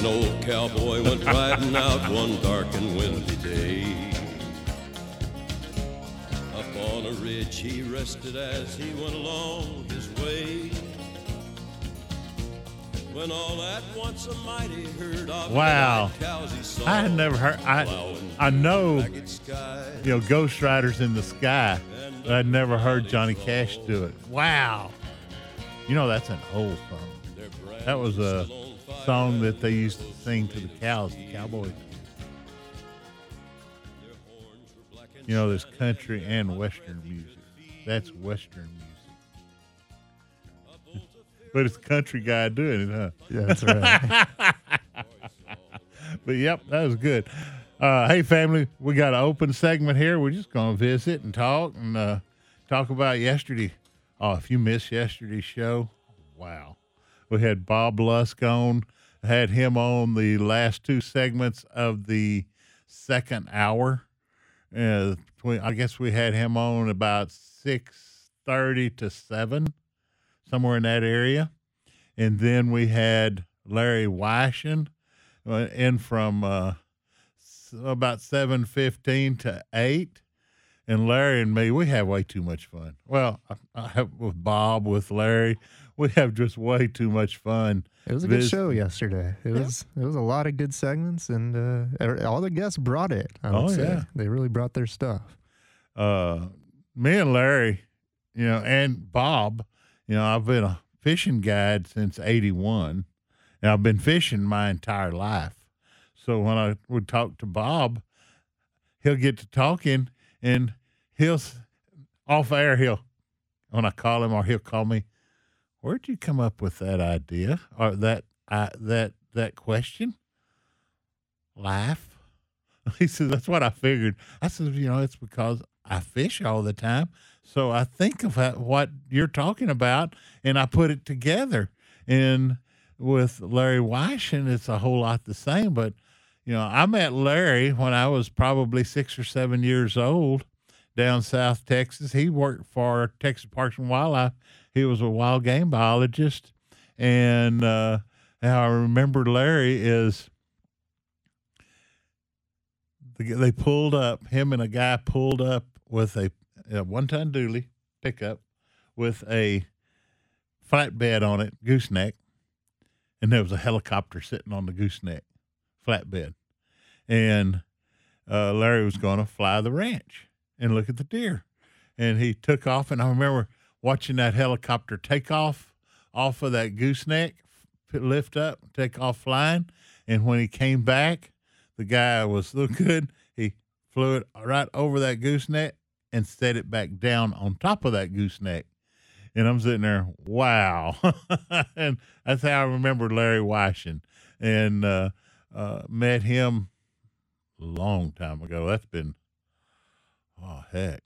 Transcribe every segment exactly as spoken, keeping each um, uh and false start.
An old cowboy went riding out one dark and windy day. Up on a ridge he rested as he went along his way. When all at once a mighty herd of wow. cows he saw. I had never heard. I I know, you know, Ghost Riders in the Sky, but I'd never heard Johnny Cash do it. Wow. You know, that's an old song. That was a song that they used to sing to the cows, the cowboys. You know, there's country and Western music. That's Western music. But it's a country guy doing it, huh? Yeah, that's right. But, yep, that was good. Uh, hey, family, we got an open segment here. We're just going to visit and talk and uh, talk about yesterday. Oh, if you missed yesterday's show, wow. We had Bob Lusk on, had him on the last two segments of the second hour. Uh, I guess we had him on about six thirty to seven. Somewhere in that area. And then we had Larry Weishan uh, in from uh, s- about seven fifteen to eight. And Larry and me, we have way too much fun. Well, I, I have with Bob, with Larry, we have just way too much fun. It was a good show yesterday. It was it was a lot of good segments, and uh, all the guests brought it, I would Oh, say. yeah. They really brought their stuff. Uh, me and Larry, you know, and Bob, you know, I've been a fishing guide since eighty-one, and I've been fishing my entire life. So when I would talk to Bob, he'll get to talking, and he'll, off air, he'll, when I call him or he'll call me, where'd you come up with that idea or that uh, that that question? Laugh. He says, that's what I figured. I said, you know, it's because I fish all the time. So I think of what you're talking about, and I put it together. And with Larry Weishan, it's a whole lot the same. But, you know, I met Larry when I was probably six or seven years old down South Texas. He worked for Texas Parks and Wildlife. He was a wild game biologist. And uh, how I remember Larry is the, they pulled up, him and a guy pulled up with a a one-ton dually pickup with a flatbed on it, gooseneck, and there was a helicopter sitting on the gooseneck flatbed. And uh, Larry was going to fly the ranch and look at the deer. And he took off, and I remember watching that helicopter take off off of that gooseneck, lift up, take off flying. And when he came back, the guy was so good, he flew it right over that gooseneck and set it back down on top of that gooseneck. And I'm sitting there, wow. And that's how I remember Larry Weishan. And uh, uh, met him a long time ago. That's been, oh, heck,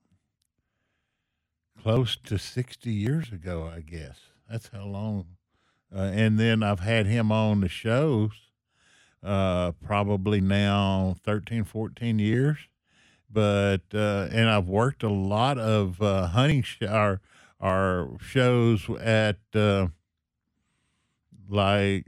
close to sixty years ago, I guess. That's how long. Uh, and then I've had him on the shows uh, probably now thirteen, fourteen years. But, uh, and I've worked a lot of uh, hunting sh- our, our shows at uh, like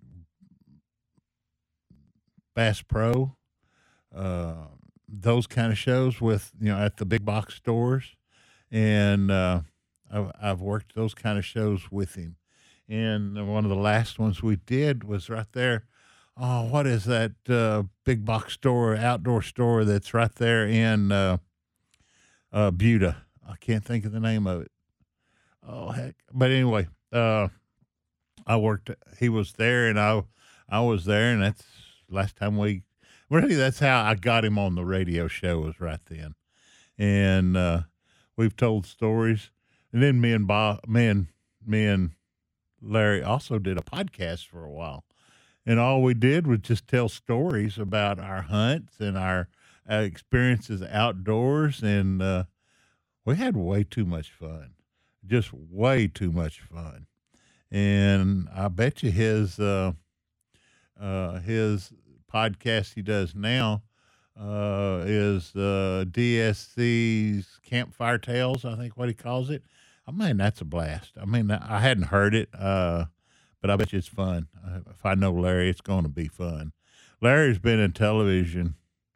Bass Pro, uh, those kind of shows with, you know, at the big box stores. And uh, I've, I've worked those kind of shows with him. And one of the last ones we did was right there. Oh, what is that uh, big box store, outdoor store that's right there in uh, uh, Buda? I can't think of the name of it. Oh, heck. But anyway, uh, I worked, he was there and I, I was there, and that's last time we, really that's how I got him on the radio show, was right then. And uh, we've told stories. And then me and Bob, me and, me and Larry also did a podcast for a while. And all we did was just tell stories about our hunts and our uh, experiences outdoors. And uh, we had way too much fun, just way too much fun. And I bet you his, uh, uh, his podcast he does now uh, is uh, D S C's Campfire Tales, I think what he calls it. I mean, that's a blast. I mean, I hadn't heard it, uh, but but I bet you it's fun. Uh, if I know Larry, it's going to be fun. Larry's been in television.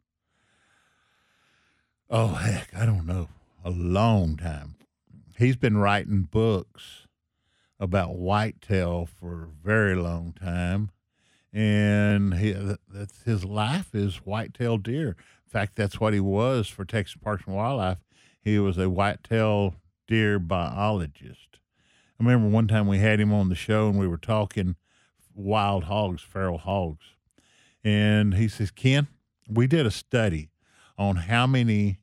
Oh, heck, I don't know, a long time. He's been writing books about whitetail for a very long time, and he, that's his life is whitetail deer. In fact, that's what he was for Texas Parks and Wildlife. He was a whitetail deer biologist. I remember one time we had him on the show, and we were talking wild hogs, feral hogs, and he says, Ken, we did a study on how many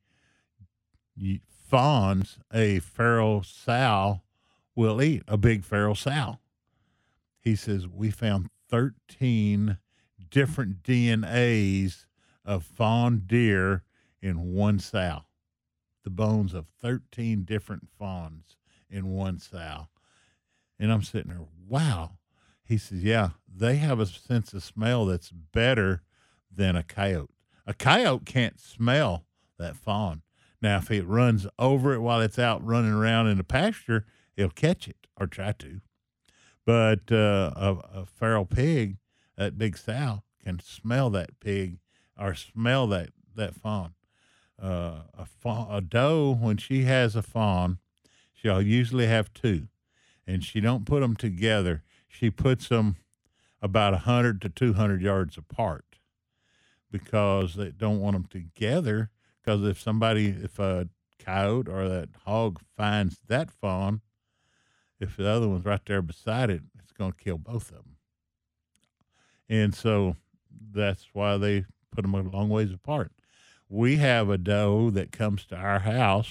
fawns a feral sow will eat, a big feral sow. He says, we found thirteen different D N As of fawn deer in one sow. The bones of thirteen different fawns in one sow. And I'm sitting there, wow. He says, yeah, they have a sense of smell that's better than a coyote. A coyote can't smell that fawn. Now, if it runs over it while it's out running around in the pasture, it'll catch it or try to. But uh, a, a feral pig, that big sow, can smell that pig or smell that, that fawn. Uh, a, fawn. A doe, when she has a fawn, she'll usually have two, and she don't put them together. She puts them about one hundred to two hundred yards apart because they don't want them together. Because if somebody, if a coyote or that hog finds that fawn, if the other one's right there beside it, it's going to kill both of them. And so that's why they put them a long ways apart. We have a doe that comes to our house,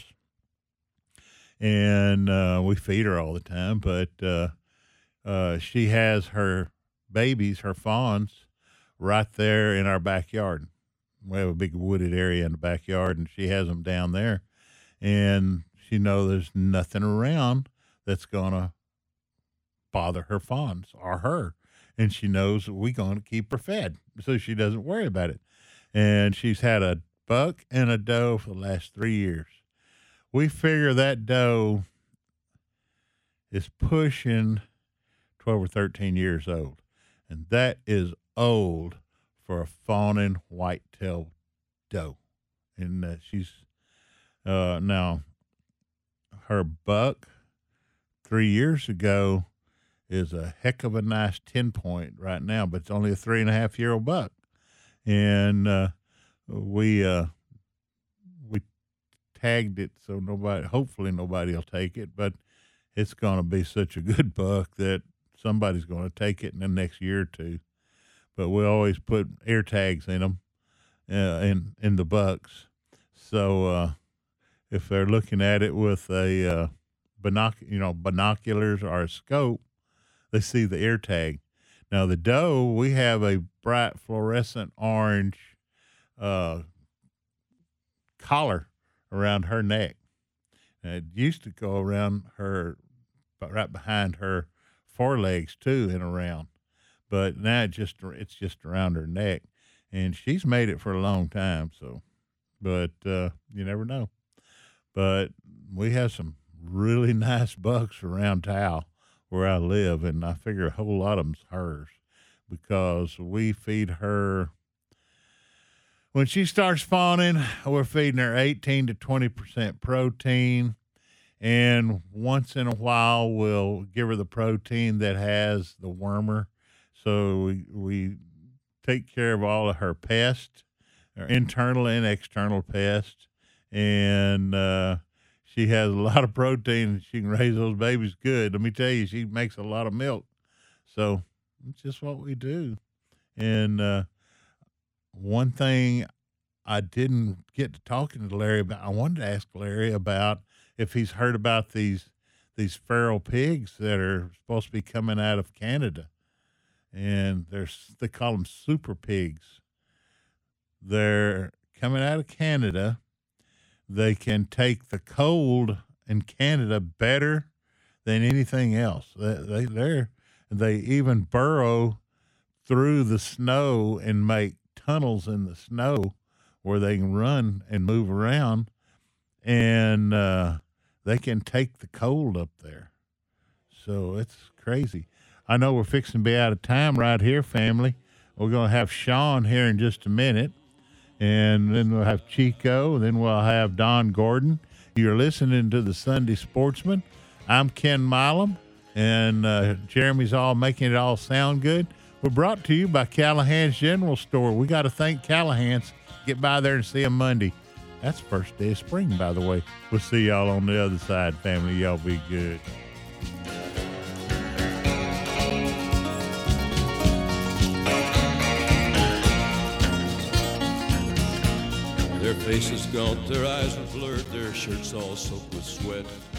and uh, we feed her all the time, but uh, uh, she has her babies, her fawns, right there in our backyard. We have a big wooded area in the backyard, and she has them down there. And she knows there's nothing around that's going to bother her fawns or her. And she knows we're going to keep her fed, so she doesn't worry about it. And she's had a buck and a doe for the last three years. We figure that doe is pushing twelve or thirteen years old. And that is old for a fawning whitetail doe. And uh, she's, uh, now, her buck three years ago is a heck of a nice ten point right now, but it's only a three and a half year old buck. And uh, we, uh, we tagged it so nobody, hopefully nobody will take it, but it's going to be such a good buck that somebody's going to take it in the next year or two. But we always put air tags in them, uh, in in the bucks. So uh, if they're looking at it with a uh, binoc- you know, binoculars or a scope, they see the air tag. Now the doe, we have a bright fluorescent orange uh, collar around her neck. And it used to go around her, right behind her forelegs too, and around. But now it just it's just around her neck, and she's made it for a long time. So, but uh, you never know. But we have some really nice bucks around town where I live, and I figure a whole lot of them's hers because we feed her. When she starts fawning, we're feeding her eighteen to twenty percent protein. And once in a while, we'll give her the protein that has the wormer. So we, we take care of all of her pests, her internal and external pests. And uh, she has a lot of protein. She can raise those babies good. Let me tell you, she makes a lot of milk. So it's just what we do. And uh, one thing I didn't get to talking to Larry about, I wanted to ask Larry about if he's heard about these these feral pigs that are supposed to be coming out of Canada. And there's they call them super pigs. They're coming out of Canada. They can take the cold in Canada better than anything else. They they they're, they even burrow through the snow and make tunnels in the snow where they can run and move around, and uh, they can take the cold up there. So it's crazy. I know we're fixing to be out of time right here, family. We're going to have Sean here in just a minute, and then we'll have Chico, and then we'll have Don Gordon. You're listening to the Sunday Sportsman. I'm Ken Milam, and uh, Jeremy's all making it all sound good. We're brought to you by Callahan's General Store. We got to thank Callahan's. Get by there and see them Monday. That's first day of spring, by the way. We'll see y'all on the other side, family. Y'all be good. Their faces gaunt, their eyes are blurred, their shirts all soaked with sweat.